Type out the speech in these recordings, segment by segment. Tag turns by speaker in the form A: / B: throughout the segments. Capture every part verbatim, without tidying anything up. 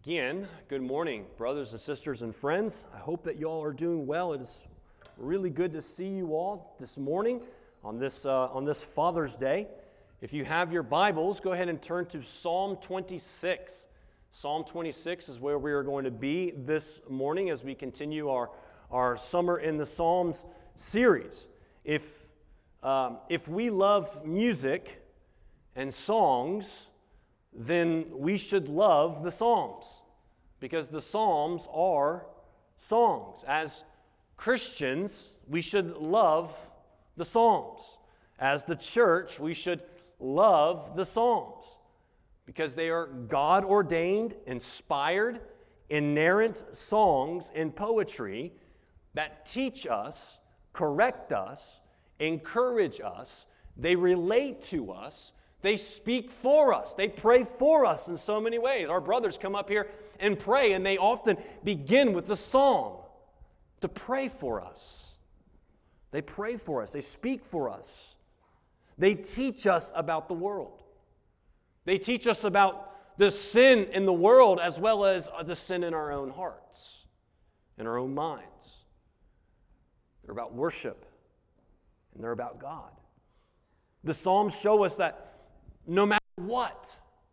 A: Again, good morning, brothers and sisters and friends. I hope that you all are doing well. It is really good to see you all this morning on this uh, on this Father's Day. If you have your Bibles, go ahead and turn to Psalm twenty-six. Psalm twenty-six is where we are going to be this morning as we continue our, our Summer in the Psalms series. If, um, if we love music and songs, then we should love the Psalms, because the Psalms are songs. As Christians, we should love the Psalms. As the church, we should love the Psalms, because they are God-ordained, inspired, inerrant songs and poetry that teach us, correct us, encourage us. They relate to us. They speak for us. They pray for us in so many ways. Our brothers come up here and pray, and they often begin with the psalm to pray for us. They pray for us. They speak for us. They teach us about the world. They teach us about the sin in the world as well as the sin in our own hearts, in our own minds. They're about worship, and they're about God. The Psalms show us that no matter what,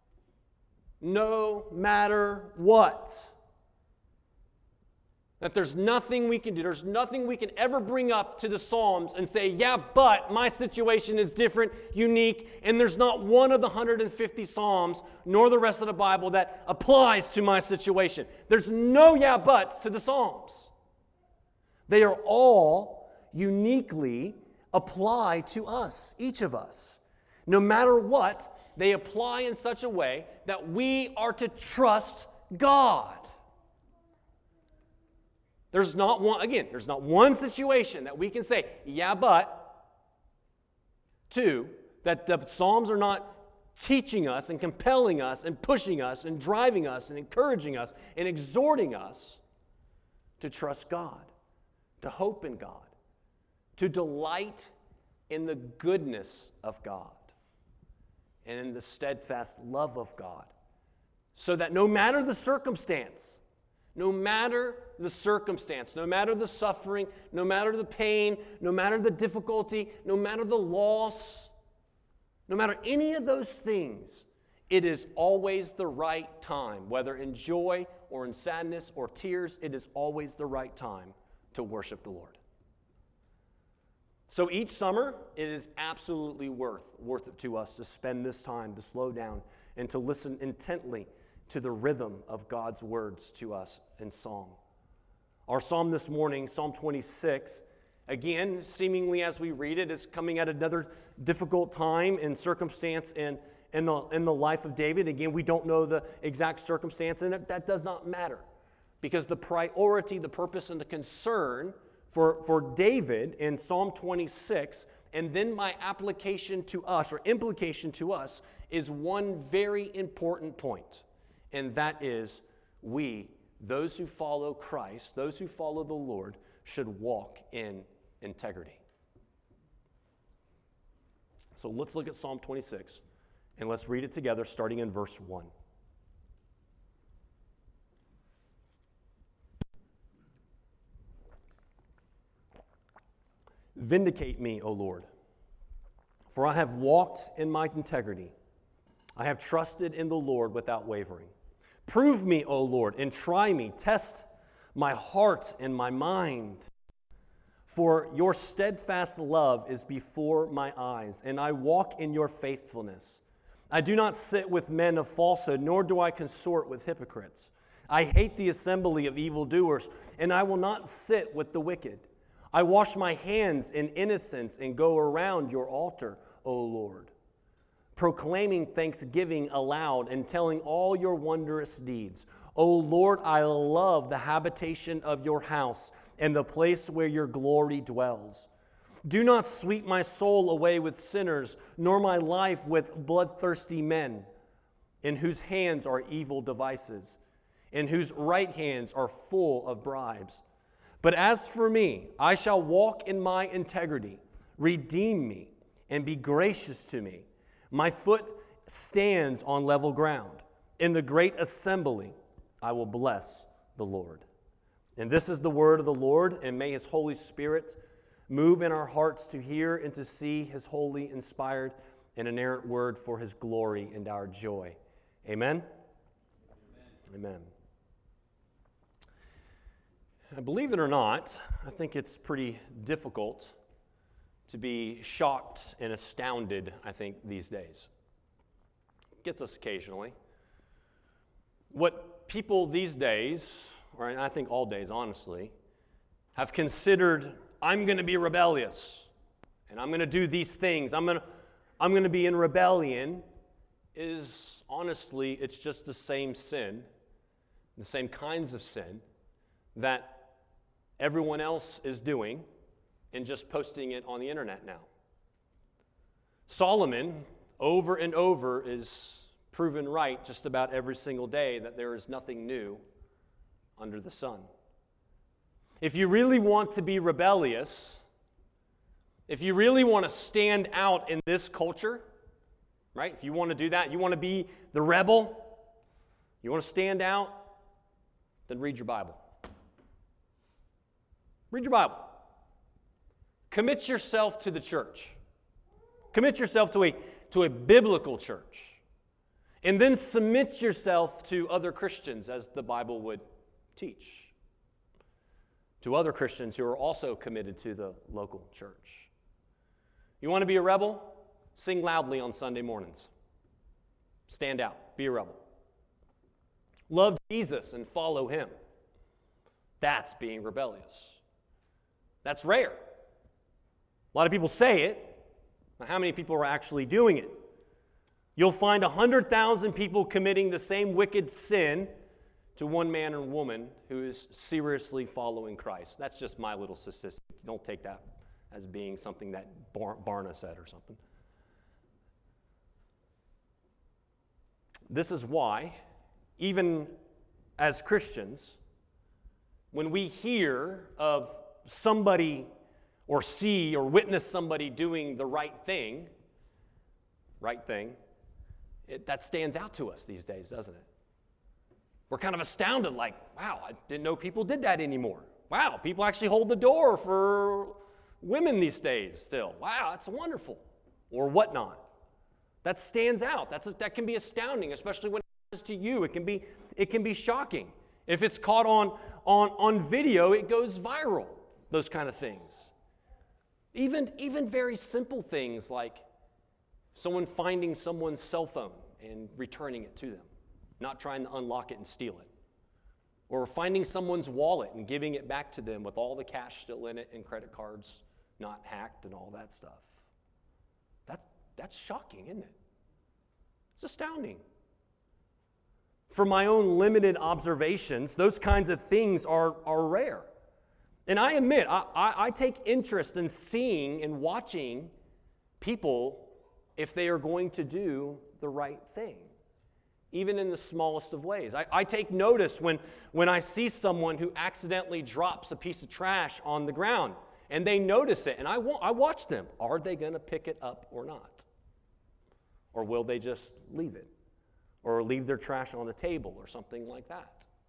A: no matter what, that there's nothing we can do, there's nothing we can ever bring up to the Psalms and say, yeah, but my situation is different, unique, and there's not one of the one hundred fifty Psalms, nor the rest of the Bible, that applies to my situation. There's no yeah, buts to the Psalms. They are all uniquely apply to us, each of us. No matter what, they apply in such a way that we are to trust God. There's not one, again, there's not one situation that we can say, yeah, but. Two, that the Psalms are not teaching us and compelling us and pushing us and driving us and encouraging us and exhorting us to trust God, to hope in God, to delight in the goodness of God and in the steadfast love of God, so that no matter the circumstance, no matter the circumstance, no matter the suffering, no matter the pain, no matter the difficulty, no matter the loss, no matter any of those things, it is always the right time, whether in joy or in sadness or tears, it is always the right time to worship the Lord. So each summer, it is absolutely worth, worth it to us to spend this time to slow down and to listen intently to the rhythm of God's words to us in song. Our psalm this morning, Psalm twenty-six, again, seemingly as we read it, is coming at another difficult time and circumstance in, in, the, in the life of David. Again, we don't know the exact circumstance, and that, that does not matter, because the priority, the purpose, and the concern For, for David in Psalm twenty-six, and then my application to us, or implication to us, is one very important point. And that is, we, those who follow Christ, those who follow the Lord, should walk in integrity. So let's look at Psalm twenty-six, and let's read it together, starting in verse one. Vindicate me, O Lord, for I have walked in my integrity. I have trusted in the Lord without wavering. Prove me, O Lord, and try me. Test my heart and my mind. For your steadfast love is before my eyes, and I walk in your faithfulness. I do not sit with men of falsehood, nor do I consort with hypocrites. I hate the assembly of evildoers, and I will not sit with the wicked. I wash my hands in innocence and go around your altar, O Lord, proclaiming thanksgiving aloud and telling all your wondrous deeds. O Lord, I love the habitation of your house and the place where your glory dwells. Do not sweep my soul away with sinners, nor my life with bloodthirsty men, in whose hands are evil devices, in whose right hands are full of bribes. But as for me, I shall walk in my integrity. Redeem me and be gracious to me. My foot stands on level ground. In the great assembly, I will bless the Lord. And this is the word of the Lord, and may His Holy Spirit move in our hearts to hear and to see His holy, inspired, and inerrant word for His glory and our joy. Amen? Amen. Amen. Believe it or not, I think it's pretty difficult to be shocked and astounded, I think, these days. It gets us occasionally. What people these days, or I think all days, honestly, have considered, I'm going to be rebellious, and I'm going to do these things, I'm going to, I'm going to be in rebellion, is honestly, it's just the same sin, the same kinds of sin that everyone else is doing and just posting it on the internet now. Solomon, over and over, is proven right just about every single day that there is nothing new under the sun. If you really want to be rebellious, if you really want to stand out in this culture, right? If you want to do that, you want to be the rebel, you want to stand out, then read your Bible. Read your Bible. Commit yourself to the church. Commit yourself to a, to a biblical church. And then submit yourself to other Christians, as the Bible would teach. To other Christians who are also committed to the local church. You want to be a rebel? Sing loudly on Sunday mornings. Stand out. Be a rebel. Love Jesus and follow Him. That's being rebellious. That's rare. A lot of people say it, but how many people are actually doing it? You'll find one hundred thousand people committing the same wicked sin to one man and woman who is seriously following Christ. That's just my little statistic. Don't take that as being something that Bar- Barna said or something. This is why, even as Christians, when we hear of somebody or see or witness somebody doing the right thing, right thing, it, that stands out to us these days, doesn't it? We're kind of astounded, like, wow, I didn't know people did that anymore. Wow, people actually hold the door for women these days still. Wow, that's wonderful. Or whatnot. That stands out. That's, that can be astounding, especially when it happens to you. It can be, it can be shocking. If it's caught on, on, on video, it goes viral. Those kind of things. Even, even very simple things like someone finding someone's cell phone and returning it to them, not trying to unlock it and steal it. Or finding someone's wallet and giving it back to them with all the cash still in it and credit cards not hacked and all that stuff. That, that's shocking, isn't it? It's astounding. For my own limited observations, those kinds of things are, are rare. And I admit, I, I, I take interest in seeing and watching people if they are going to do the right thing, even in the smallest of ways. I, I take notice when, when I see someone who accidentally drops a piece of trash on the ground, and they notice it, and I, wa- I watch them. Are they going to pick it up or not? Or will they just leave it? Or leave their trash on the table or something like that?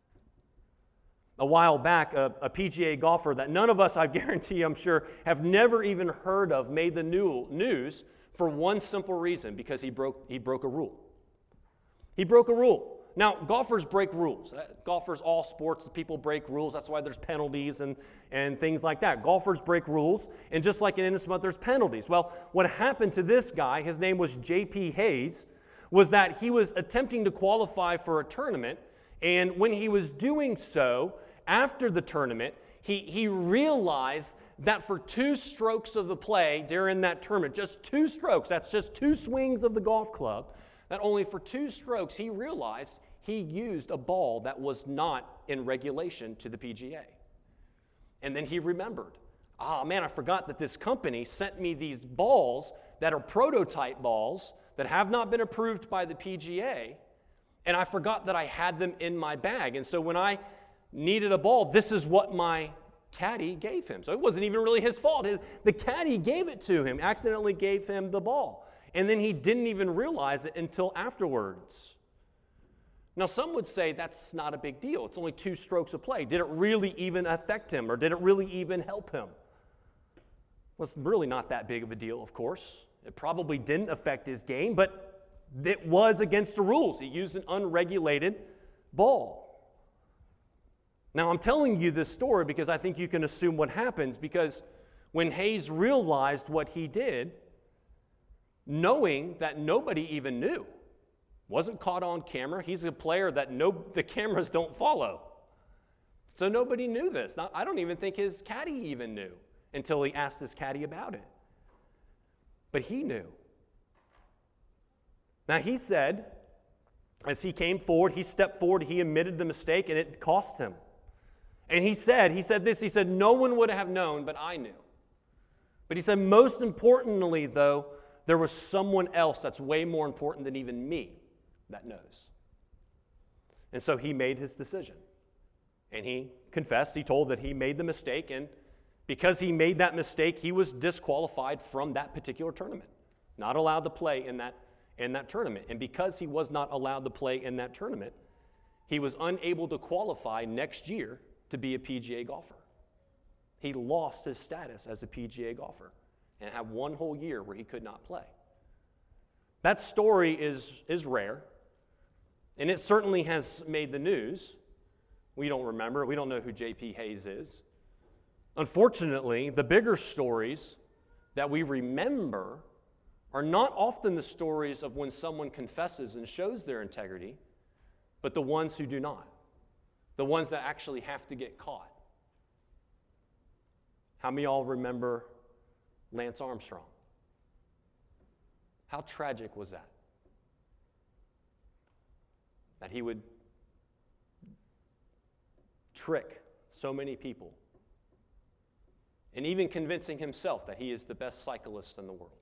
A: A while back, a, a P G A golfer that none of us, I guarantee, I'm sure, have never even heard of, made the new, news for one simple reason, because he broke, he broke a rule. He broke a rule. Now, golfers break rules. Golfers, all sports, people break rules. That's why there's penalties and, and things like that. Golfers break rules, and just like in innocent, there's penalties. Well, what happened to this guy, his name was J P Hayes, was that he was attempting to qualify for a tournament, and when he was doing so, after the tournament, he, he realized that for two strokes of the play during that tournament, just two strokes, that's just two swings of the golf club, that only for two strokes he realized he used a ball that was not in regulation to the P G A. And then he remembered, ah, man, I forgot that this company sent me these balls that are prototype balls that have not been approved by the P G A, and I forgot that I had them in my bag. And so when I needed a ball, this is what my caddy gave him. So it wasn't even really his fault. His, the caddy gave it to him, accidentally gave him the ball. And then he didn't even realize it until afterwards. Now, some would say that's not a big deal. It's only two strokes of play. Did it really even affect him, or did it really even help him? Well, it's really not that big of a deal, of course. It probably didn't affect his game, but it was against the rules. He used an unregulated ball. Now, I'm telling you this story because I think you can assume what happens, because when Hayes realized what he did, knowing that nobody even knew, wasn't caught on camera. He's a player that no, the cameras don't follow. So nobody knew this. Now, I don't even think his caddy even knew until he asked his caddy about it. But he knew. Now, he said, as he came forward, he stepped forward, he admitted the mistake, and it cost him. And he said, he said this, he said, no one would have known, but I knew. But he said, most importantly, though, there was someone else that's way more important than even me that knows. And so he made his decision. And he confessed, he told that he made the mistake, and because he made that mistake, he was disqualified from that particular tournament. Not allowed to play in that, in that tournament. And because he was not allowed to play in that tournament, he was unable to qualify next year to be a P G A golfer. He lost his status as a P G A golfer and had one whole year where he could not play. That story is, is rare, and it certainly has made the news. We don't remember. We don't know who J P Hayes is. Unfortunately, the bigger stories that we remember are not often the stories of when someone confesses and shows their integrity, but the ones who do not, the ones that actually have to get caught. How many of y'all remember Lance Armstrong? How tragic was that? That he would trick so many people, and even convincing himself that he is the best cyclist in the world.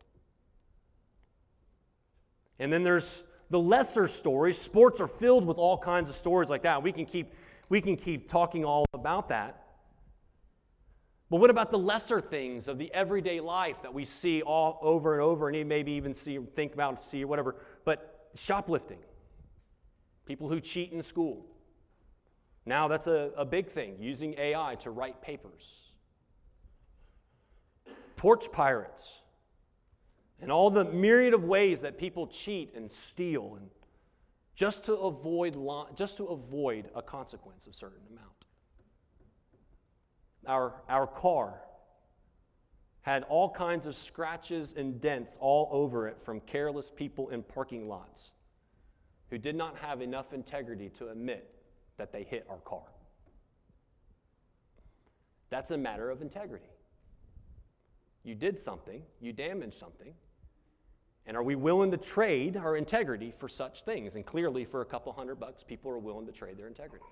A: And then there's the lesser stories. Sports are filled with all kinds of stories like that. We can keep, we can keep talking all about that. But what about the lesser things of the everyday life that we see all over and over, and maybe even see, think about, see, or whatever? But shoplifting, people who cheat in school. Now that's a, a big thing, using A I to write papers. Porch pirates, and all the myriad of ways that people cheat and steal, and just to avoid just to avoid a consequence of a certain amount. Our our car had all kinds of scratches and dents all over it from careless people in parking lots who did not have enough integrity to admit that they hit our car. That's a matter of integrity. You did something, you damaged something, and are we willing to trade our integrity for such things? And clearly, for a couple hundred bucks, people are willing to trade their integrity.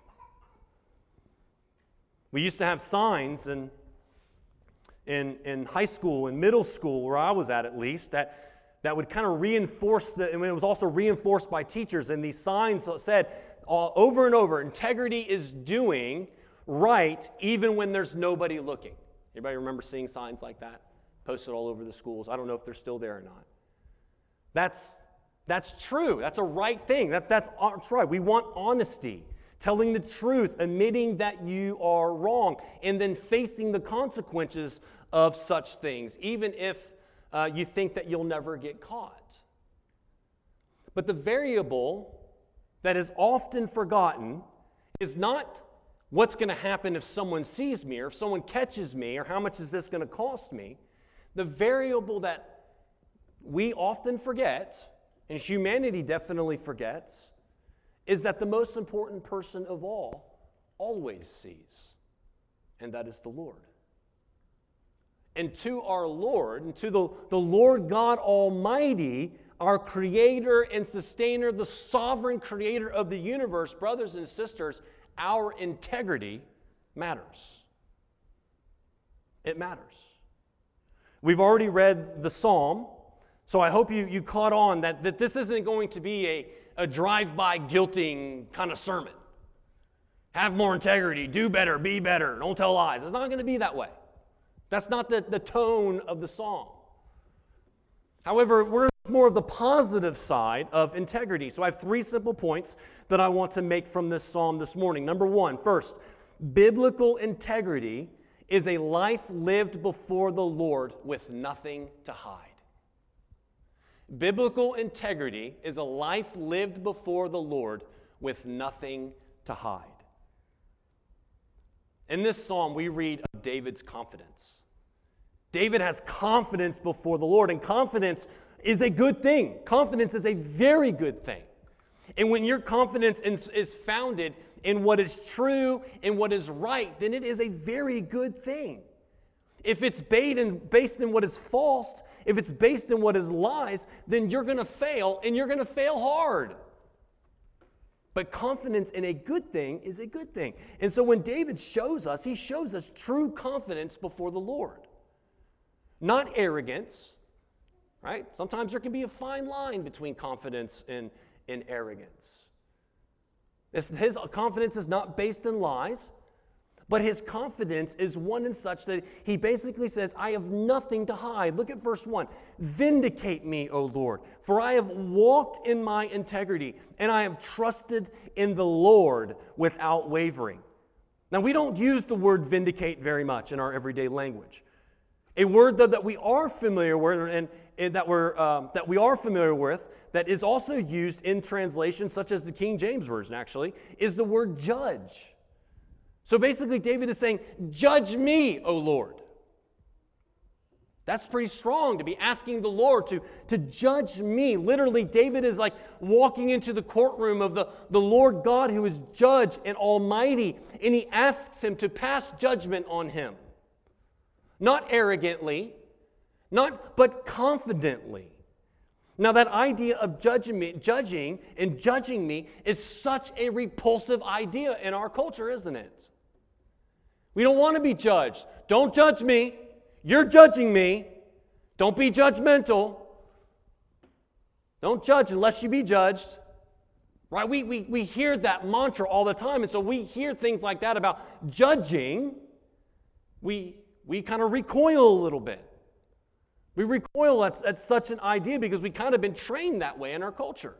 A: We used to have signs in, in, in high school and middle school, where I was at at least, that, that would kind of reinforce, the, and it was also reinforced by teachers, and these signs said uh, over and over, integrity is doing right even when there's nobody looking. Anybody remember seeing signs like that posted all over the schools? I don't know if they're still there or not. That's, that's true. That's a right thing. That, that's, that's right. We want honesty, telling the truth, admitting that you are wrong, and then facing the consequences of such things, even if uh, you think that you'll never get caught. But the variable that is often forgotten is not what's going to happen if someone sees me, or if someone catches me, or how much is this going to cost me. The variable that we often forget, and humanity definitely forgets, is that the most important person of all always sees, and that is the Lord. And to our Lord, and to the, the Lord God Almighty, our creator and sustainer, the sovereign creator of the universe, brothers and sisters, our integrity matters. It matters. We've already read the psalm, so I hope you, you caught on that, that this isn't going to be a, a drive-by guilting kind of sermon. Have more integrity, do better, be better, don't tell lies. It's not going to be that way. That's not the, the tone of the psalm. However, we're more of the positive side of integrity. So I have three simple points that I want to make from this psalm this morning. Number one, first, biblical integrity is a life lived before the Lord with nothing to hide. Biblical integrity is a life lived before the Lord with nothing to hide. In this psalm, we read of David's confidence. David has confidence before the Lord, and confidence is a good thing. Confidence is a very good thing. And when your confidence is, is founded in what is true and what is right, then it is a very good thing. If it's based in, based in what is false, if it's based in what is lies, then you're going to fail, and you're going to fail hard. But confidence in a good thing is a good thing. And so when David shows us, he shows us true confidence before the Lord. Not arrogance, right? Sometimes there can be a fine line between confidence and, and arrogance. His, his confidence is not based in lies, but his confidence is one in such that he basically says, I have nothing to hide. Look at verse one. Vindicate me, O Lord, for I have walked in my integrity, and I have trusted in the Lord without wavering. Now, we don't use the word vindicate very much in our everyday language. A word that, that we are familiar with, and, and that we're um, that we are familiar with, that is also used in translations such as the King James Version, actually, is the word judge. So basically, David is saying, judge me, O Lord. That's pretty strong to be asking the Lord to, to judge me. Literally, David is like walking into the courtroom of the, the Lord God who is judge and almighty, and he asks him to pass judgment on him. Not arrogantly, not but confidently. Now that idea of judging me, judging and judging me is such a repulsive idea in our culture, isn't it? We don't want to be judged. Don't judge me. You're judging me. Don't be judgmental. Don't judge unless you be judged. Right? We, we, we hear that mantra all the time, and so we hear things like that about judging. We We kind of recoil a little bit. We recoil at, at such an idea because we kind of been trained that way in our culture.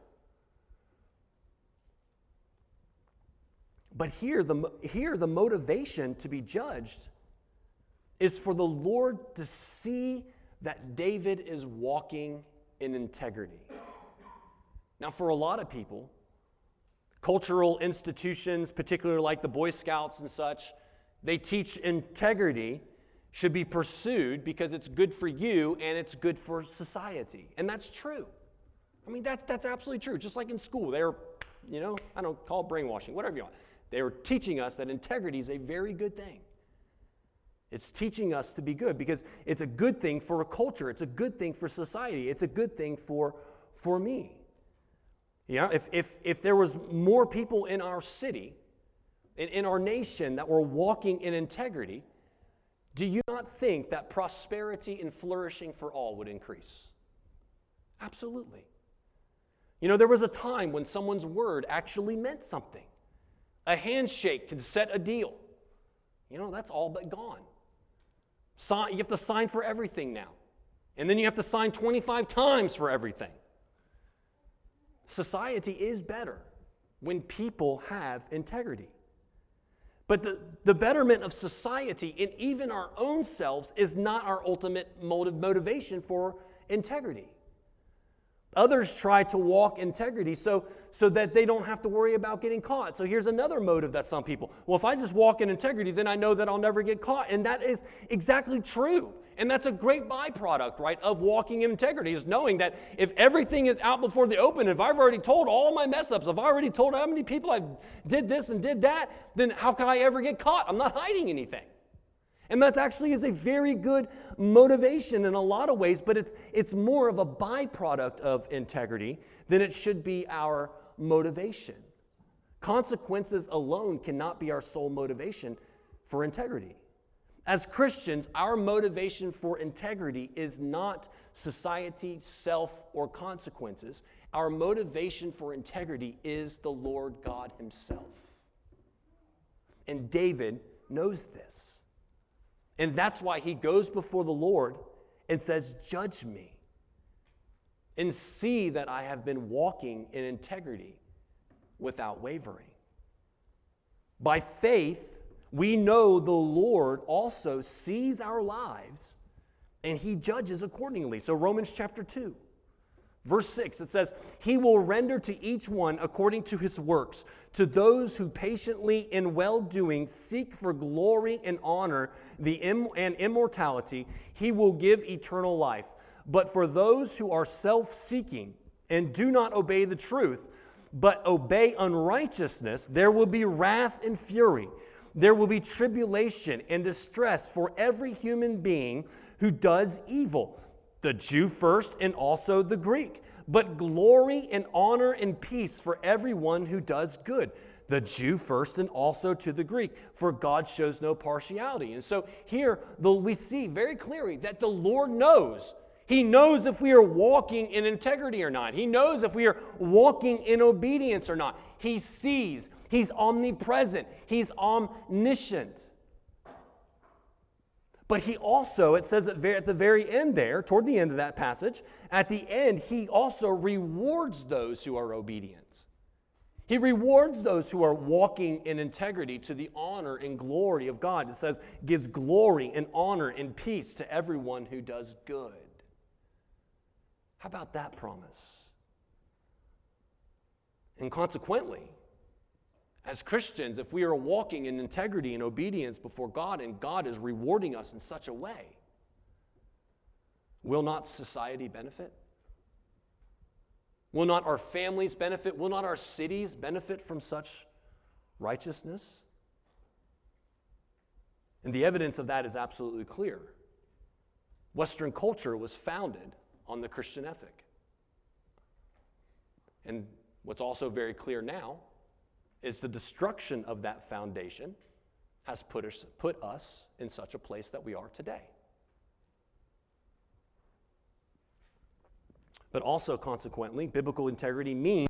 A: But here the, here, the motivation to be judged is for the Lord to see that David is walking in integrity. Now, for a lot of people, cultural institutions, particularly like the Boy Scouts and such, they teach integrity should be pursued because it's good for you and it's good for society. And that's true. I mean, that's, that's absolutely true. Just like in school, they're, you know, I don't call it brainwashing, whatever you want. They were teaching us that integrity is a very good thing. It's teaching us to be good because it's a good thing for a culture. It's a good thing for society. It's a good thing for, for me. You know, if, if, if there was more people in our city, in, in our nation that were walking in integrity, do you not think that prosperity and flourishing for all would increase? Absolutely. You know, there was a time when someone's word actually meant something. A handshake could set a deal. You know, that's all but gone. Sign, you have to sign for everything now. And then you have to sign twenty-five times for everything. Society is better when people have integrity. But the, the betterment of society and even our own selves is not our ultimate motive, motivation for integrity. Others try to walk integrity so, so that they don't have to worry about getting caught. So here's another motive that some people, well, if I just walk in integrity, then I know that I'll never get caught. And that is exactly true. And that's a great byproduct, right, of walking in integrity, is knowing that if everything is out before the open, if I've already told all my mess-ups, if I've already told how many people I did this and did that, then how can I ever get caught? I'm not hiding anything. And that actually is a very good motivation in a lot of ways, but it's, it's more of a byproduct of integrity than it should be our motivation. Consequences alone cannot be our sole motivation for integrity. As Christians, our motivation for integrity is not society, self, or consequences. Our motivation for integrity is the Lord God Himself. And David knows this. And that's why he goes before the Lord and says, judge me. and see that I have been walking in integrity without wavering. By faith, we know the Lord also sees our lives and he judges accordingly. So Romans chapter two, verse six, it says, he will render to each one according to his works. To those who patiently in well-doing seek for glory and honor the im- and immortality, he will give eternal life. But for those who are self-seeking and do not obey the truth, but obey unrighteousness, there will be wrath and fury. There will be tribulation and distress for every human being who does evil, the Jew first and also the Greek, but glory and honor and peace for everyone who does good, the Jew first and also to the Greek, for God shows no partiality. And so here the, we see very clearly that the Lord knows. He knows if we are walking in integrity or not. He knows if we are walking in obedience or not. He sees. He's omnipresent. He's omniscient. But he also, it says at the very end there, toward the end of that passage, at the end, he also rewards those who are obedient. He rewards those who are walking in integrity to the honor and glory of God. It says, gives glory and honor and peace to everyone who does good. How about that promise? And consequently, as Christians, if we are walking in integrity and obedience before God and God is rewarding us in such a way, will not society benefit? Will not our families benefit? Will not our cities benefit from such righteousness? And the evidence of that is absolutely clear. Western culture was founded on the Christian ethic. And what's also very clear now is the destruction of that foundation has put us, put us in such a place that we are today. But also, consequently, biblical integrity means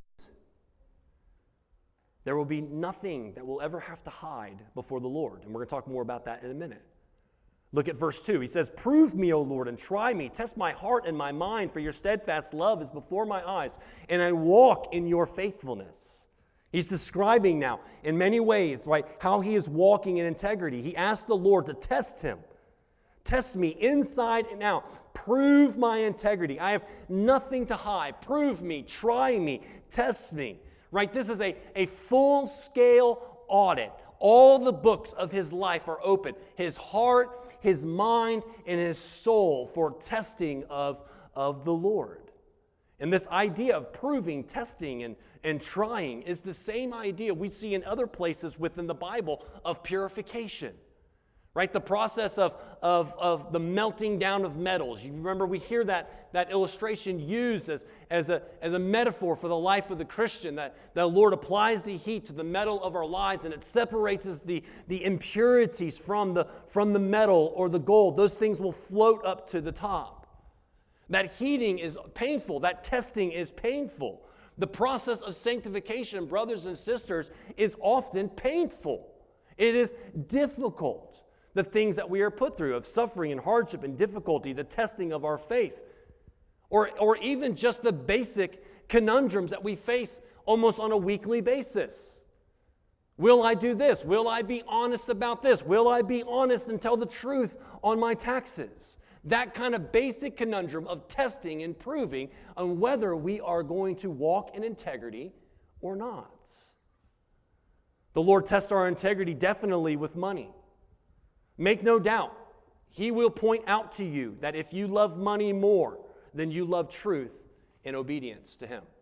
A: there will be nothing that we'll ever have to hide before the Lord. And we're going to talk more about that in a minute. Look at verse two. He says, prove me, O Lord, and try me. Test my heart and my mind, for your steadfast love is before my eyes, and I walk in your faithfulness. He's describing now, in many ways, right, how he is walking in integrity. He asked the Lord to test him. Test me inside and out. Prove my integrity. I have nothing to hide. Prove me. Try me. Test me. Right? This is a, a full-scale audit. All the books of his life are open. His heart, his mind, and his soul for testing of, of the Lord. And this idea of proving, testing, and, and trying is the same idea we see in other places within the Bible of purification. Right? The process of, of, of the melting down of metals. You remember we hear that, that illustration used as, as, a, as a metaphor for the life of the Christian, that the Lord applies the heat to the metal of our lives and it separates the, the impurities from the, from the metal or the gold. Those things will float up to the top. That heating is painful. That testing is painful. The process of sanctification, brothers and sisters, is often painful. It is difficult. The things that we are put through of suffering and hardship and difficulty, the testing of our faith, or, or even just the basic conundrums that we face almost on a weekly basis. Will I do this? Will I be honest about this? Will I be honest and tell the truth on my taxes? That kind of basic conundrum of testing and proving on whether we are going to walk in integrity or not. The Lord tests our integrity definitely with money. Make no doubt, he will point out to you that if you love money more than you love truth and obedience to him.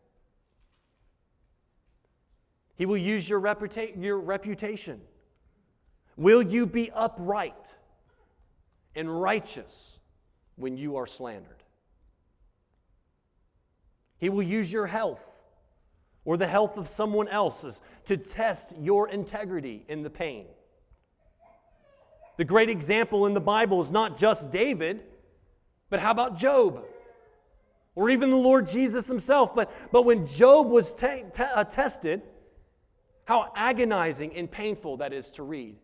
A: He will use your, reputa- your reputation. Will you be upright and righteous when you are slandered? He will use your health or the health of someone else's to test your integrity in the pain. The great example in the Bible is not just David, but how about Job? Or even the Lord Jesus himself. But, but when Job was te- te- uh, tested, how agonizing and painful that is to read.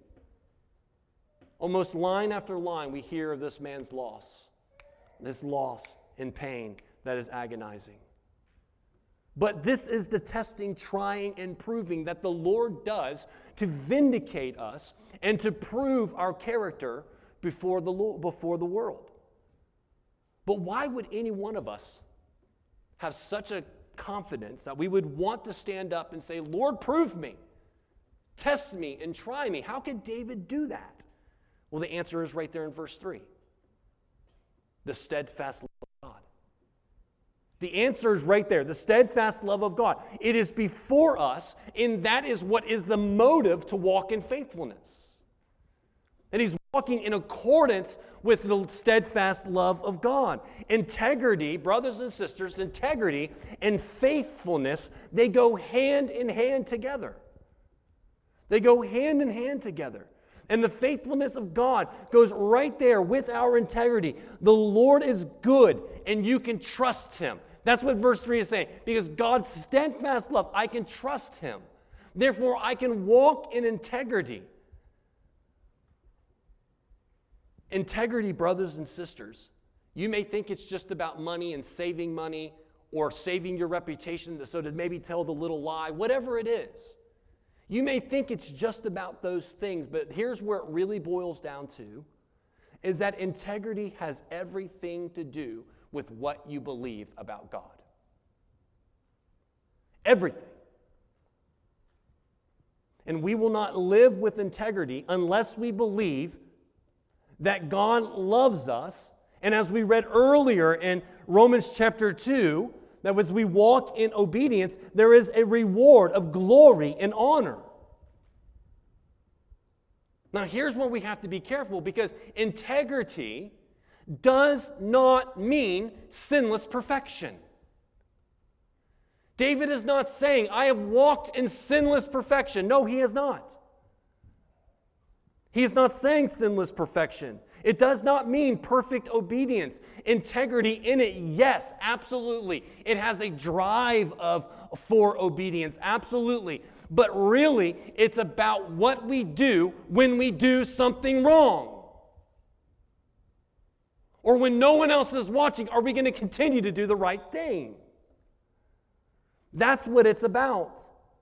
A: Almost line after line, we hear of this man's loss. This loss and pain that is agonizing. But this is the testing, trying, and proving that the Lord does to vindicate us and to prove our character before the, before the world. But why would any one of us have such a confidence that we would want to stand up and say, Lord, prove me, test me, and try me? How could David do that? Well, the answer is right there in verse three. The steadfast love of God. The answer is right there, the steadfast love of God. It is before us, and that is what is the motive to walk in faithfulness. And he's walking in accordance with the steadfast love of God. Integrity, brothers and sisters, integrity and faithfulness, they go hand in hand together. They go hand in hand together. And the faithfulness of God goes right there with our integrity. The Lord is good, and you can trust Him. That's what verse three is saying. Because God's steadfast love, I can trust Him. Therefore, I can walk in integrity. Integrity, brothers and sisters, you may think it's just about money and saving money or saving your reputation so to maybe tell the little lie, whatever it is. You may think it's just about those things, but here's where it really boils down to, is that integrity has everything to do with what you believe about God. Everything. And we will not live with integrity unless we believe that God loves us. And as we read earlier in Romans chapter two, that as we walk in obedience, there is a reward of glory and honor. Now, here's where we have to be careful, because integrity does not mean sinless perfection. David is not saying, I have walked in sinless perfection. No, he is not. He is not saying sinless perfection. It does not mean perfect obedience. Integrity in it, yes, absolutely. It has a drive of for obedience, absolutely. But really, it's about what we do when we do something wrong. Or when no one else is watching, are we going to continue to do the right thing? That's what it's about.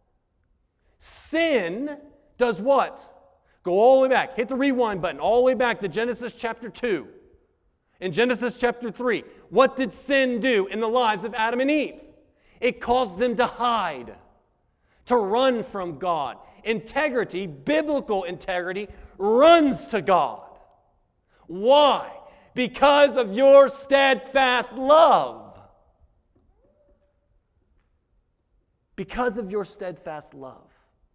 A: Sin does what? Go all the way back. Hit the rewind button. All the way back to Genesis chapter two. In Genesis chapter three, what did sin do in the lives of Adam and Eve? It caused them to hide, to run from God. Integrity, biblical integrity, runs to God. Why? Because of your steadfast love. Because of your steadfast love.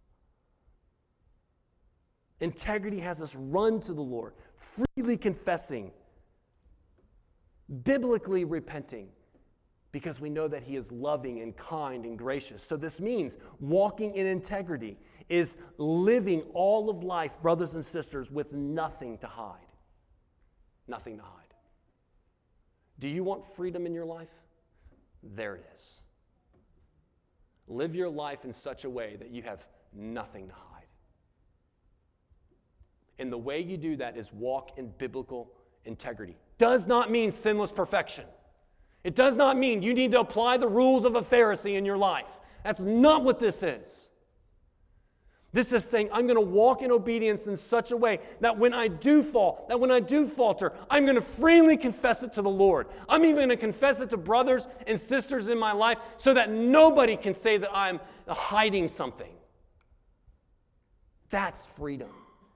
A: Integrity has us run to the Lord, freely confessing, biblically repenting, because we know that He is loving and kind and gracious. So this means walking in integrity is living all of life, brothers and sisters, with nothing to hide. Nothing to hide. Do you want freedom in your life? There it is. Live your life in such a way that you have nothing to hide. And the way you do that is walk in biblical integrity. Does not mean sinless perfection. It does not mean you need to apply the rules of a Pharisee in your life. That's not what this is. This is saying I'm going to walk in obedience in such a way that when I do fall, that when I do falter, I'm going to freely confess it to the Lord. I'm even going to confess it to brothers and sisters in my life so that nobody can say that I'm hiding something. That's freedom.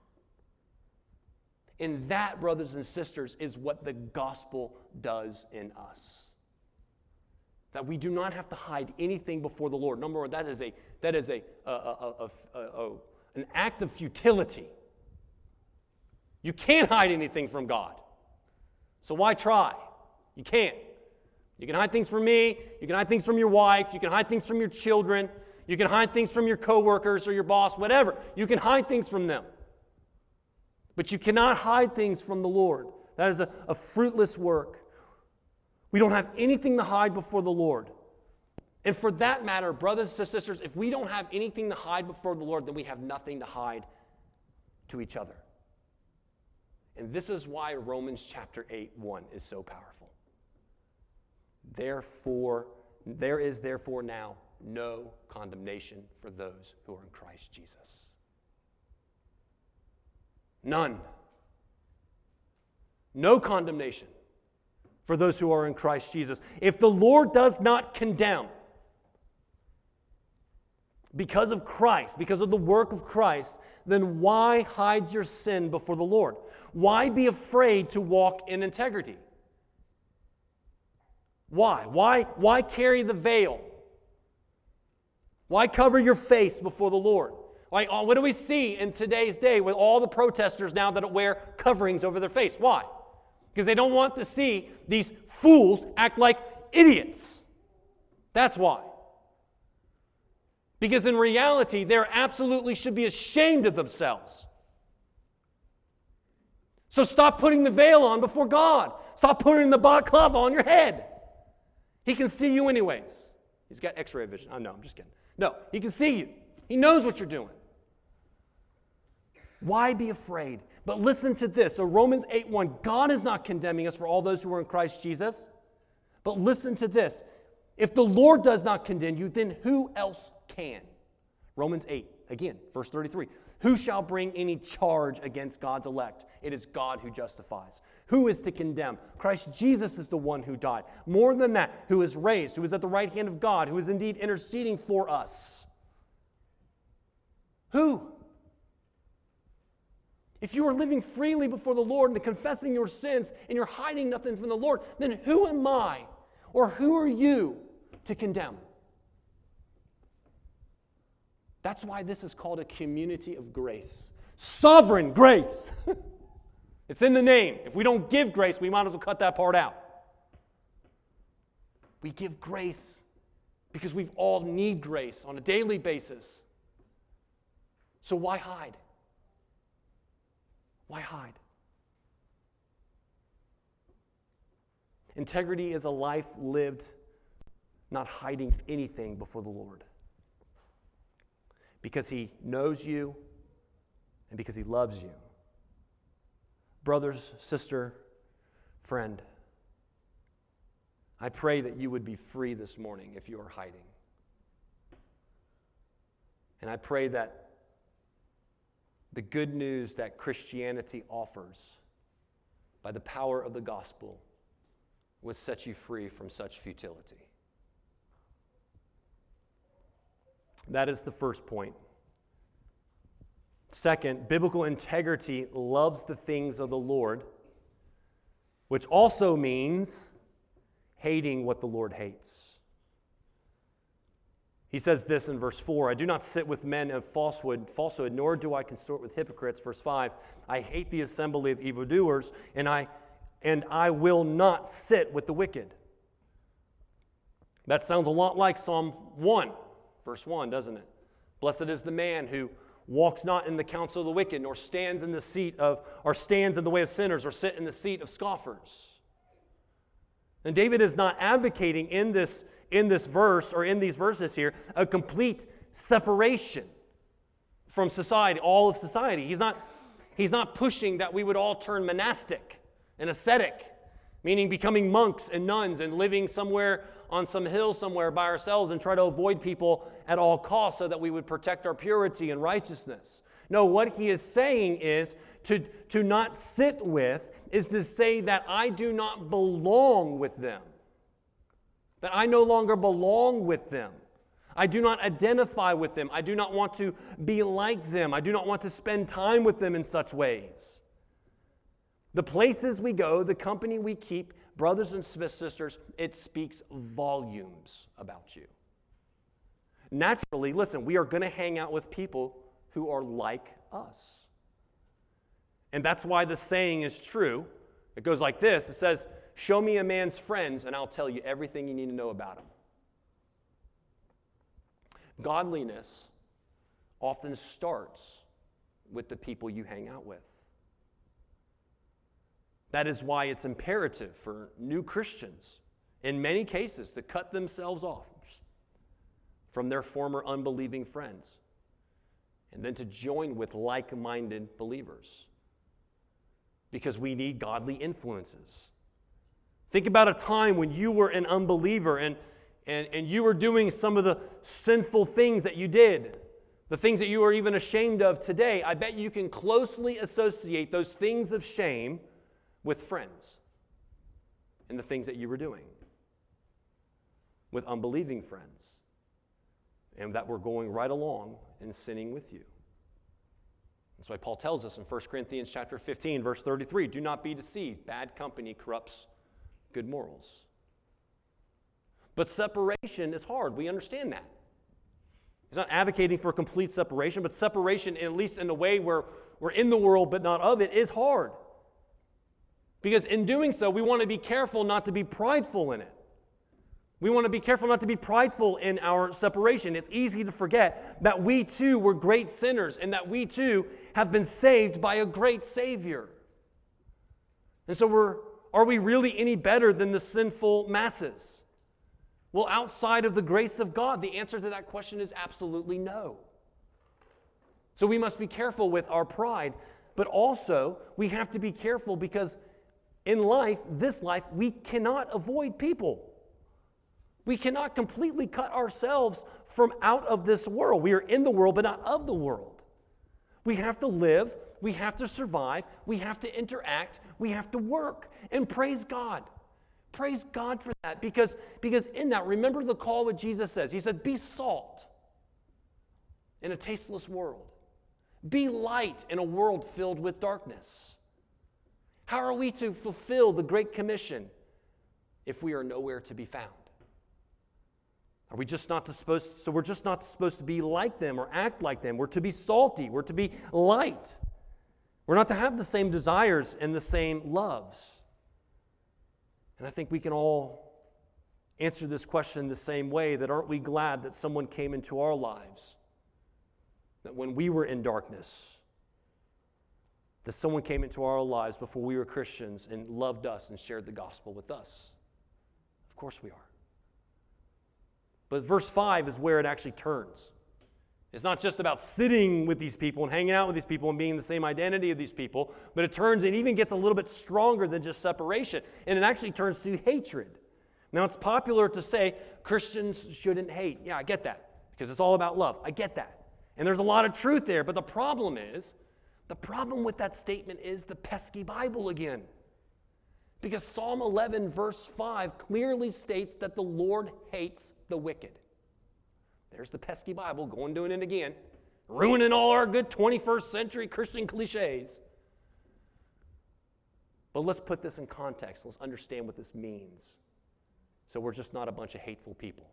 A: And that, brothers and sisters, is what the gospel does in us. That we do not have to hide anything before the Lord. Number one, that is a that is a, a, a, a, a an act of futility. You can't hide anything from God. So why try? You can't. You can hide things from me. You can hide things from your wife. You can hide things from your children. You can hide things from your coworkers or your boss, whatever. You can hide things from them. But you cannot hide things from the Lord. That is a, a fruitless work. We don't have anything to hide before the Lord. And for that matter, brothers and sisters, if we don't have anything to hide before the Lord, then we have nothing to hide to each other. And this is why Romans chapter eight, one is so powerful. Therefore, there is therefore now no condemnation for those who are in Christ Jesus. None. No condemnation for those who are in Christ Jesus. If the Lord does not condemn, because of Christ, because of the work of Christ, then why hide your sin before the Lord? Why be afraid to walk in integrity? Why? Why, why carry the veil? Why cover your face before the Lord? Like, oh, what do we see in today's day with all the protesters now that wear coverings over their face? Why? Because they don't want to see these fools act like idiots. That's why. Because in reality, they absolutely should be ashamed of themselves. So stop putting the veil on before God. Stop putting the balaclava on your head. He can see you anyways. He's got x-ray vision. Oh, no, I'm just kidding. No, he can see you. He knows what you're doing. Why be afraid? But listen to this. So Romans eight one, God is not condemning us for all those who are in Christ Jesus. But listen to this. If the Lord does not condemn you, then who else can? Romans eight, again, verse thirty-three. Who shall bring any charge against God's elect? It is God who justifies. Who is to condemn? Christ Jesus is the one who died. More than that, who is raised, who is at the right hand of God, who is indeed interceding for us. Who? If you are living freely before the Lord and confessing your sins and you're hiding nothing from the Lord, then who am I or who are you to condemn? That's why this is called a community of grace. Sovereign grace. It's in the name. If we don't give grace, we might as well cut that part out. We give grace because we all need grace on a daily basis. So why hide? Why hide? Integrity is a life lived not hiding anything before the Lord. Because He knows you and because He loves you. Brothers, sister, friend, I pray that you would be free this morning if you are hiding. And I pray that the good news that Christianity offers by the power of the gospel would set you free from such futility. That is the first point. Second, biblical integrity loves the things of the Lord, which also means hating what the Lord hates. He says this in verse four, I do not sit with men of falsehood, falsehood, nor do I consort with hypocrites. Verse five, I hate the assembly of evildoers, and I, and I will not sit with the wicked. That sounds a lot like Psalm one, verse one, doesn't it? Blessed is the man who walks not in the counsel of the wicked, nor stands in the seat of, or stands in the way of sinners, or sit in the seat of scoffers. And David is not advocating in this, in this verse, or in these verses here, a complete separation from society, all of society. He's not, he's not pushing that we would all turn monastic and ascetic, meaning becoming monks and nuns and living somewhere on some hill somewhere by ourselves and try to avoid people at all costs so that we would protect our purity and righteousness. No, what he is saying is to, to not sit with is to say that I do not belong with them. That I no longer belong with them. I do not identify with them. I do not want to be like them. I do not want to spend time with them in such ways. The places we go, the company we keep, brothers and sisters, it speaks volumes about you. Naturally, listen, we are going to hang out with people who are like us. And that's why the saying is true. It goes like this. It says, show me a man's friends and I'll tell you everything you need to know about him. Godliness often starts with the people you hang out with. That is why it's imperative for new Christians, in many cases, to cut themselves off from their former unbelieving friends and then to join with like-minded believers. Because we need godly influences Think about a time when you were an unbeliever and, and, and you were doing some of the sinful things that you did, the things that you are even ashamed of today. I bet you can closely associate those things of shame with friends and the things that you were doing, with unbelieving friends, and that were going right along and sinning with you. That's why Paul tells us in First Corinthians chapter fifteen, verse thirty-three, do not be deceived. Bad company corrupts good morals. But separation is hard. We understand that. He's not advocating for complete separation, but separation, at least in a way where we're in the world but not of it, is hard. Because in doing so, we want to be careful not to be prideful in it. We want to be careful not to be prideful in our separation. It's easy to forget that we too were great sinners and that we too have been saved by a great Savior. And so we're, are we really any better than the sinful masses? Well, outside of the grace of God, the answer to that question is absolutely no. So we must be careful with our pride, but also we have to be careful because in life, this life, we cannot avoid people. We cannot completely cut ourselves from out of this world. We are in the world, but not of the world. We have to live, we have to survive, we have to interact, we have to work. And praise God. Praise God for that. Because, because in that, remember the call what Jesus says. He said, be salt in a tasteless world. Be light in a world filled with darkness. How are we to fulfill the Great Commission if we are nowhere to be found? Are we just not supposed, so we're just not supposed to be like them or act like them. We're to be salty. We're to be light. We're not to have the same desires and the same loves. And I think we can all answer this question the same way, that aren't we glad that someone came into our lives, that when we were in darkness, that someone came into our lives before we were Christians and loved us and shared the gospel with us? Of course we are. But verse five is where it actually turns. It's not just about sitting with these people and hanging out with these people and being the same identity of these people, but it turns, it even gets a little bit stronger than just separation, and it actually turns to hatred. Now, it's popular to say Christians shouldn't hate. Yeah, I get that, because it's all about love. I get that. And there's a lot of truth there, but the problem is, the problem with that statement is the pesky Bible again. Because Psalm eleven, verse five, clearly states that the Lord hates the wicked. There's the pesky Bible going doing it again, ruining all our good twenty-first century Christian cliches. But let's put this in context. Let's understand what this means, so we're just not a bunch of hateful people.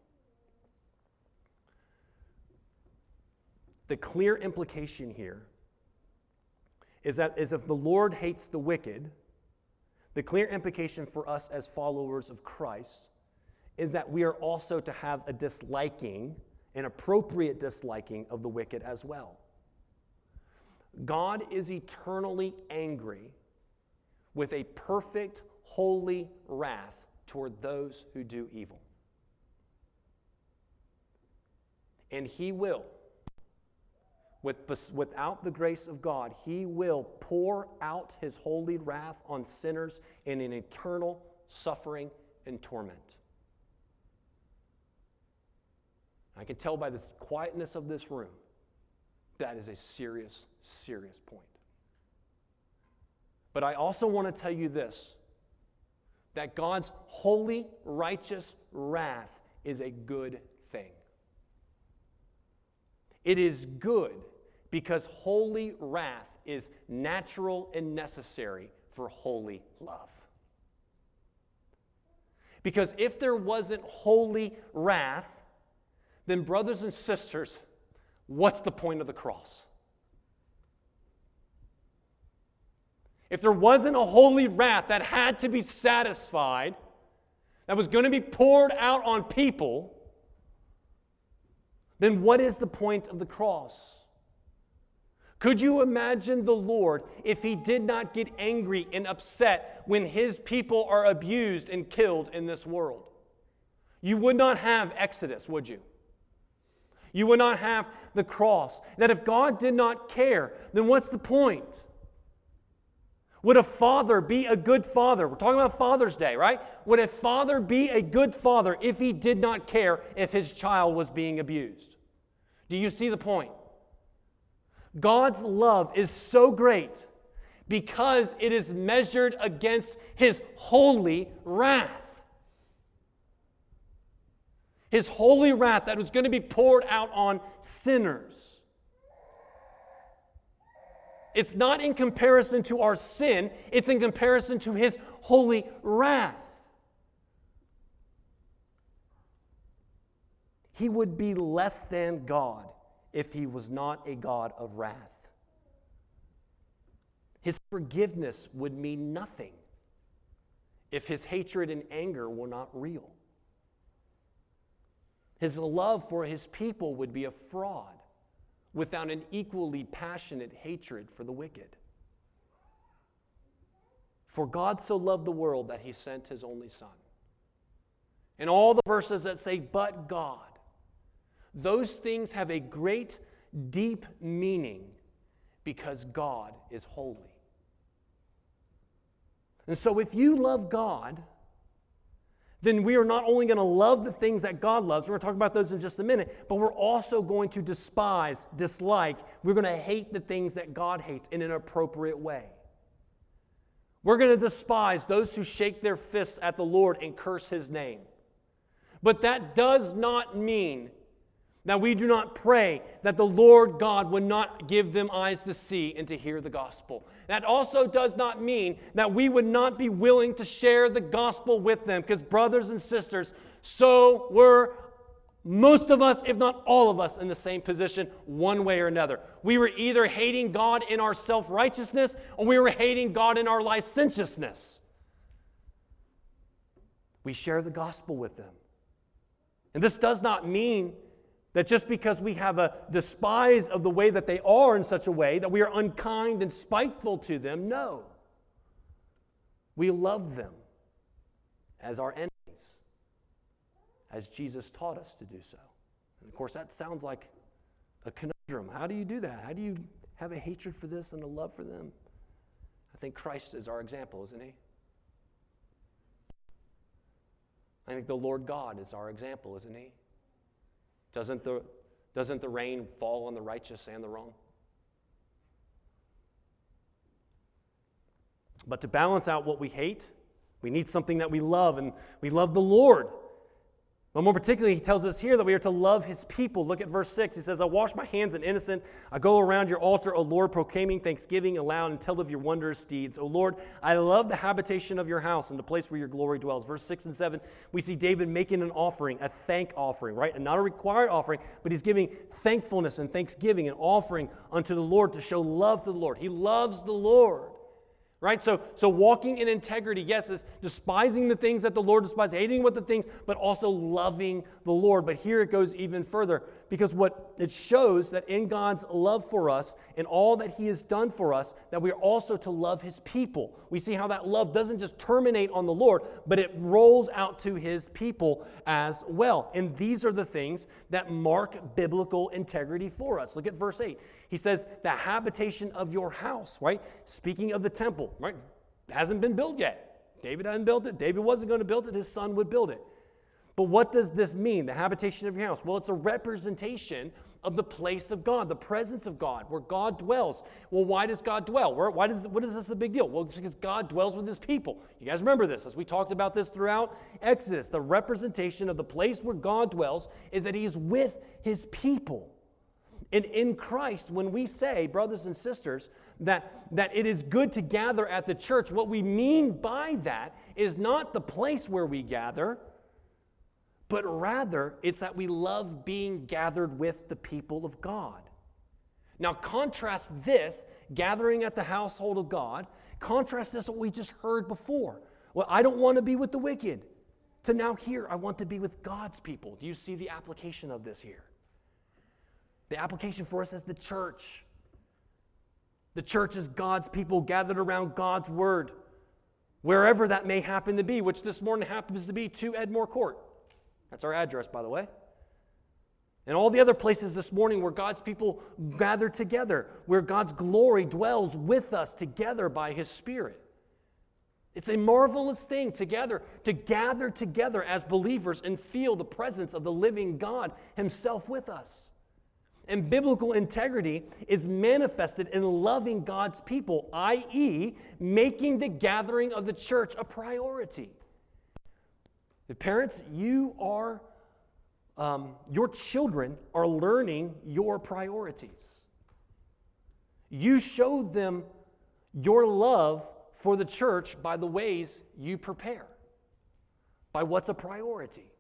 A: The clear implication here is that is if the Lord hates the wicked, the clear implication for us as followers of Christ is that we are also to have a disliking, an appropriate disliking of the wicked as well. God is eternally angry with a perfect, holy wrath toward those who do evil. And He will, With, without the grace of God, He will pour out His holy wrath on sinners in an eternal suffering and torment. I can tell by the quietness of this room, that is a serious, serious point. But I also want to tell you this, that God's holy, righteous wrath is a good thing. It is good because holy wrath is natural and necessary for holy love. Because if there wasn't holy wrath, then brothers and sisters, what's the point of the cross? If there wasn't a holy wrath that had to be satisfied, that was going to be poured out on people, then what is the point of the cross? Could you imagine the Lord if He did not get angry and upset when His people are abused and killed in this world? You would not have Exodus, would you? You would not have the cross. That if God did not care, then what's the point? Would a father be a good father? We're talking about Father's Day, right? Would a father be a good father if he did not care if his child was being abused? Do you see the point? God's love is so great because it is measured against his holy wrath. His holy wrath that was going to be poured out on sinners. It's not in comparison to our sin, it's in comparison to his holy wrath. He would be less than God if he was not a God of wrath. His forgiveness would mean nothing if his hatred and anger were not real. His love for his people would be a fraud without an equally passionate hatred for the wicked. For God so loved the world that he sent his only Son. And all the verses that say, but God, those things have a great, deep meaning because God is holy. And so if you love God, then we are not only going to love the things that God loves, we're going to talk about those in just a minute, but we're also going to despise, dislike, we're going to hate the things that God hates in an appropriate way. We're going to despise those who shake their fists at the Lord and curse his name. But that does not mean that we do not pray that the Lord God would not give them eyes to see and to hear the gospel. That also does not mean that we would not be willing to share the gospel with them, because brothers and sisters, so were most of us, if not all of us, in the same position one way or another. We were either hating God in our self-righteousness or we were hating God in our licentiousness. We share the gospel with them. And this does not mean that just because we have a despise of the way that they are in such a way that we are unkind and spiteful to them. No. We love them as our enemies, as Jesus taught us to do so. And of course, that sounds like a conundrum. How do you do that? How do you have a hatred for this and a love for them? I think Christ is our example, isn't he? I think the Lord God is our example, isn't he? Doesn't the, doesn't the rain fall on the righteous and the wrong? But to balance out what we hate, we need something that we love, and we love the Lord. But more particularly, he tells us here that we are to love his people. Look at verse six. He says, I wash my hands in innocent. I go around your altar, O Lord, proclaiming thanksgiving aloud and tell of your wondrous deeds. O Lord, I love the habitation of your house and the place where your glory dwells. Verse six and seven, we see David making an offering, a thank offering, right? And not a required offering, but he's giving thankfulness and thanksgiving and offering unto the Lord to show love to the Lord. He loves the Lord. Right? So, so walking in integrity, yes, is despising the things that the Lord despises, hating what the things, but also loving the Lord. But here it goes even further, because what it shows that in God's love for us and all that he has done for us, that we are also to love his people. We see how that love doesn't just terminate on the Lord, but it rolls out to his people as well. And these are the things that mark biblical integrity for us. Look at verse eight. He says, the habitation of your house, right? Speaking of the temple, right? It hasn't been built yet. David hadn't built it. David wasn't going to build it. His son would build it. But what does this mean, the habitation of your house? Well, it's a representation of the place of God, the presence of God, where God dwells. Well, why does God dwell? Where, why does, what is this a big deal? Well, because God dwells with his people. You guys remember this, as we talked about this throughout Exodus. The representation of the place where God dwells is that he is with his people. And in Christ, when we say, brothers and sisters, that, that it is good to gather at the church, what we mean by that is not the place where we gather, but rather it's that we love being gathered with the people of God. Now contrast this, gathering at the household of God, contrast this with what we just heard before. Well, I don't want to be with the wicked. To now here, I want to be with God's people. Do you see the application of this here? The application for us as the church. The church is God's people gathered around God's word, wherever that may happen to be, which this morning happens to be two Edmore Court. That's our address, by the way. and all the other places this morning where God's people gather together, where God's glory dwells with us together by His Spirit. It's a marvelous thing together to gather together as believers and feel the presence of the living God Himself with us. And biblical integrity is manifested in loving God's people, that is, making the gathering of the church a priority. The parents, you are Um, your children are learning your priorities. You show them your love for the church by the ways you prepare, by what's a priority,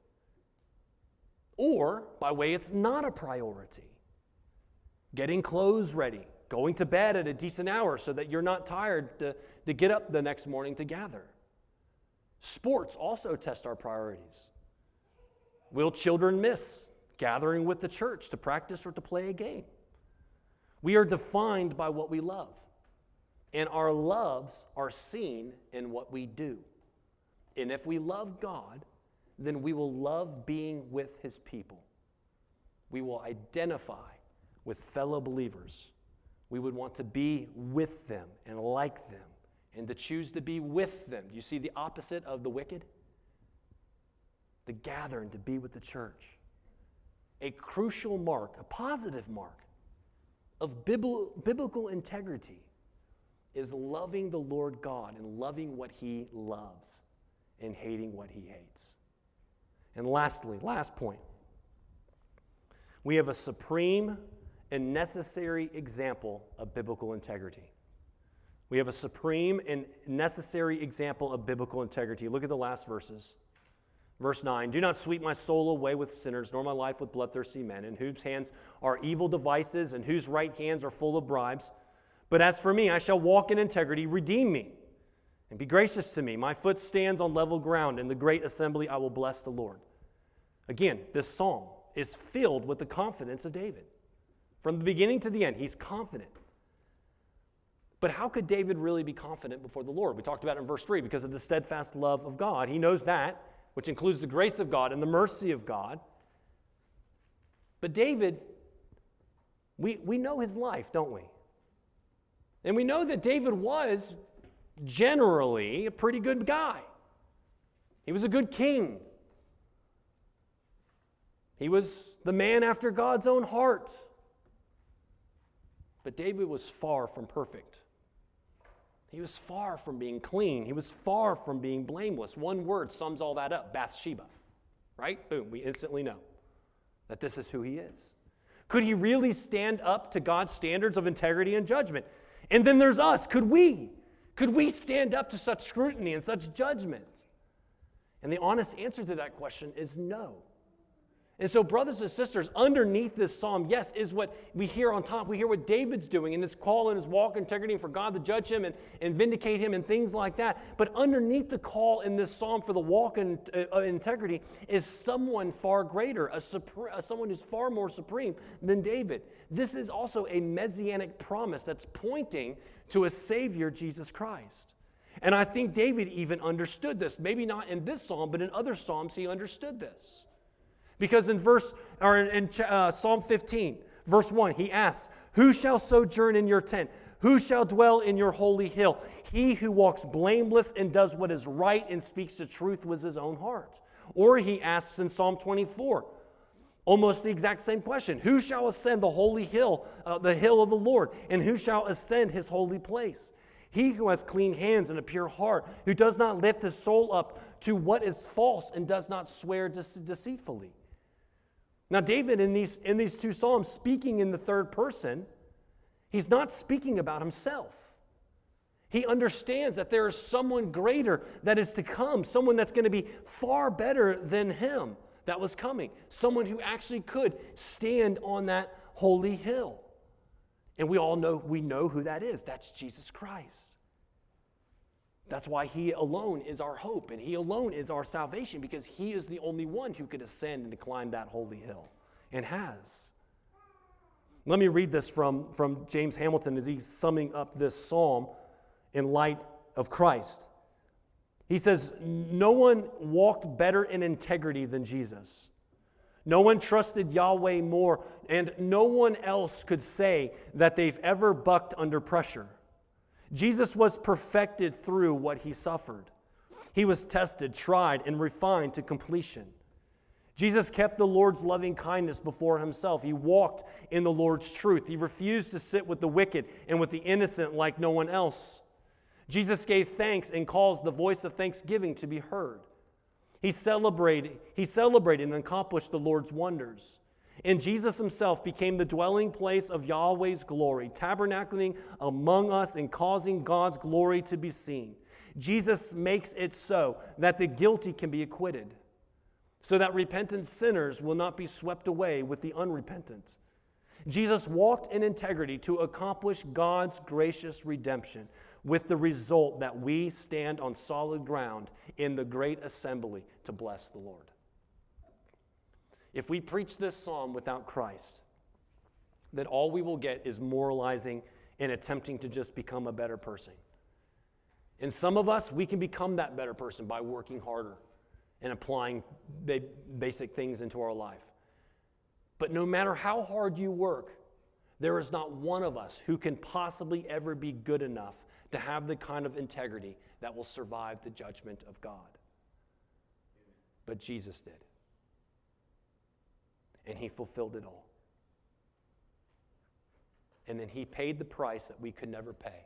A: or by way it's not a priority. Getting clothes ready, going to bed at a decent hour so that you're not tired to, to get up the next morning to gather. Sports also test our priorities. Will children miss gathering with the church to practice or to play a game? We are defined by what we love, and our loves are seen in what we do. And if we love God, then we will love being with His people. We will identify with fellow believers. We would want to be with them and like them and to choose to be with them. You see the opposite of the wicked? To gather and to be with the church. A crucial mark, a positive mark of biblical integrity is loving the Lord God and loving what He loves and hating what He hates. And lastly, last point, we have a supreme and necessary example of biblical integrity. We have a supreme and necessary example of biblical integrity. Look at the last verses. Verse nine, do not sweep my soul away with sinners, nor my life with bloodthirsty men, in whose hands are evil devices, and whose right hands are full of bribes. But as for me, I shall walk in integrity. Redeem me, and be gracious to me. My foot stands on level ground. In the great assembly I will bless the Lord. Again, this psalm is filled with the confidence of David. From the beginning to the end, he's confident. But how could David really be confident before the Lord? We talked about it in verse three, because of the steadfast love of God. He knows that, which includes the grace of God and the mercy of God. But David, we, we know his life, don't we? And we know that David was generally a pretty good guy. He was a good king. He was the man after God's own heart. But David was far from perfect. He was far from being clean. He was far from being blameless. One word sums all that up, Bathsheba. Right? Boom, we instantly know that this is who he is. Could he really stand up to God's standards of integrity and judgment? And then there's us. Could we? Could we stand up to such scrutiny and such judgment? And the honest answer to that question is no. And so, brothers and sisters, underneath this psalm, yes, is what we hear on top. We hear what David's doing in his call and his walk in integrity and for God to judge him and, and vindicate him and things like that. But underneath the call in this psalm for the walk in uh, integrity is someone far greater, a, supre- uh, someone who's far more supreme than David. This is also a messianic promise that's pointing to a Savior, Jesus Christ. And I think David even understood this. Maybe not in this psalm, but in other psalms he understood this. Because in verse or in uh, Psalm fifteen, verse one, he asks, "Who shall sojourn in your tent? Who shall dwell in your holy hill? He who walks blameless and does what is right and speaks the truth with his own heart." Or he asks in Psalm twenty-four, almost the exact same question: "Who shall ascend the holy hill, uh, the hill of the Lord? And who shall ascend his holy place? He who has clean hands and a pure heart, who does not lift his soul up to what is false and does not swear dece- deceitfully." Now, David, in these, in these two psalms, speaking in the third person, he's not speaking about himself. He understands that there is someone greater that is to come, someone that's going to be far better than him that was coming, someone who actually could stand on that holy hill. And we all know, we know who that is. That's Jesus Christ. That's why he alone is our hope, and he alone is our salvation, because he is the only one who could ascend and climb that holy hill, and has. Let me read this from, from James Hamilton as he's summing up this psalm in light of Christ. He says, "No one walked better in integrity than Jesus, No one trusted Yahweh more, and no one else could say that they've ever bucked under pressure. Jesus was perfected through what he suffered. He was tested, tried, and refined to completion. Jesus kept the Lord's loving kindness before himself. He walked in the Lord's truth. He refused to sit with the wicked and with the innocent like no one else. Jesus gave thanks and caused the voice of thanksgiving to be heard. He celebrated, he celebrated and accomplished the Lord's wonders. And Jesus himself became the dwelling place of Yahweh's glory, tabernacling among us and causing God's glory to be seen. Jesus makes it so that the guilty can be acquitted, so that repentant sinners will not be swept away with the unrepentant. Jesus walked in integrity to accomplish God's gracious redemption, with the result that we stand on solid ground in the great assembly to bless the Lord. If we preach this psalm without Christ, then all we will get is moralizing and attempting to just become a better person. And some of us, we can become that better person by working harder and applying ba- basic things into our life. But no matter how hard you work, there is not one of us who can possibly ever be good enough to have the kind of integrity that will survive the judgment of God. But Jesus did. And he fulfilled it all. And then he paid the price that we could never pay.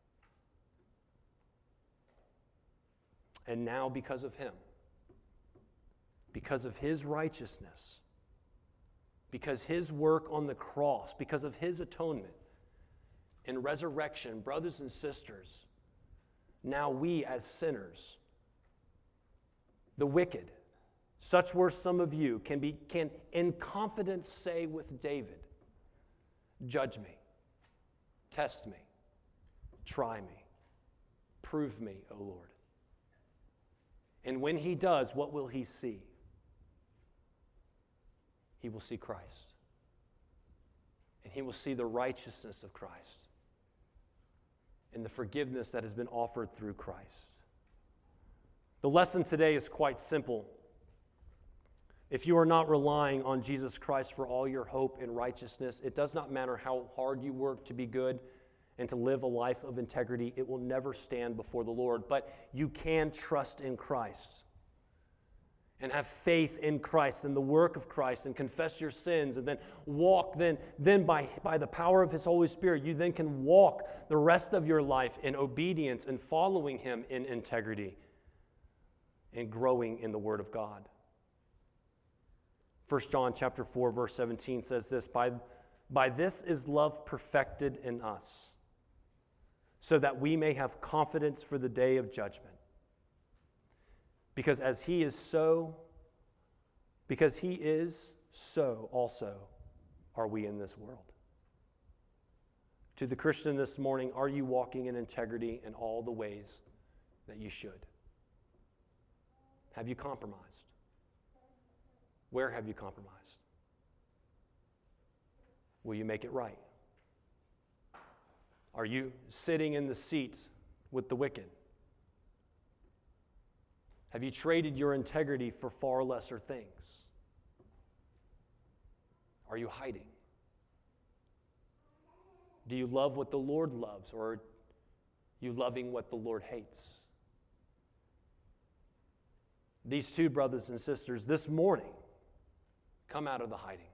A: And now, because of him, because of his righteousness, because his work on the cross, because of his atonement and resurrection, brothers and sisters, now we as sinners, the wicked, such were some of you, can be can in confidence say with David, "Judge me, test me, try me, prove me, O Lord." And when he does, what will he see? He will see Christ. And he will see the righteousness of Christ and the forgiveness that has been offered through Christ. The lesson today is quite simple. If you are not relying on Jesus Christ for all your hope and righteousness, it does not matter how hard you work to be good and to live a life of integrity, it will never stand before the Lord. But you can trust in Christ and have faith in Christ and the work of Christ and confess your sins and then walk, then, then by, by the power of his Holy Spirit, you then can walk the rest of your life in obedience and following him in integrity and growing in the Word of God. First John chapter four, verse seventeen says this, by, by this is love perfected in us, so that we may have confidence for the day of judgment. Because as he is so, because he is so also are we in this world. To the Christian this morning, are you walking in integrity in all the ways that you should? Have you compromised? Where have you compromised? Will you make it right? Are you sitting in the seat with the wicked? Have you traded your integrity for far lesser things? Are you hiding? Do you love what the Lord loves, or are you loving what the Lord hates? These two brothers and sisters this morning come out of the hiding.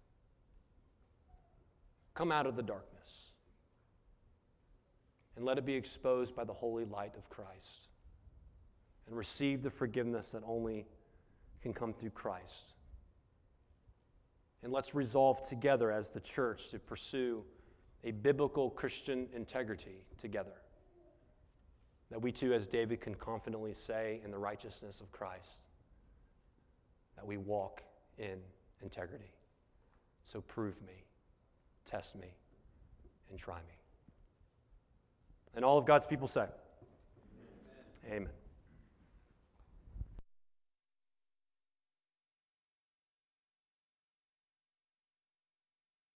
A: Come out of the darkness. And let it be exposed by the holy light of Christ. And receive the forgiveness that only can come through Christ. And let's resolve together as the church to pursue a biblical Christian integrity together. That we too, as David can confidently say in the righteousness of Christ, that we walk in integrity. So prove me, test me, and try me. And all of God's people say, Amen. Amen.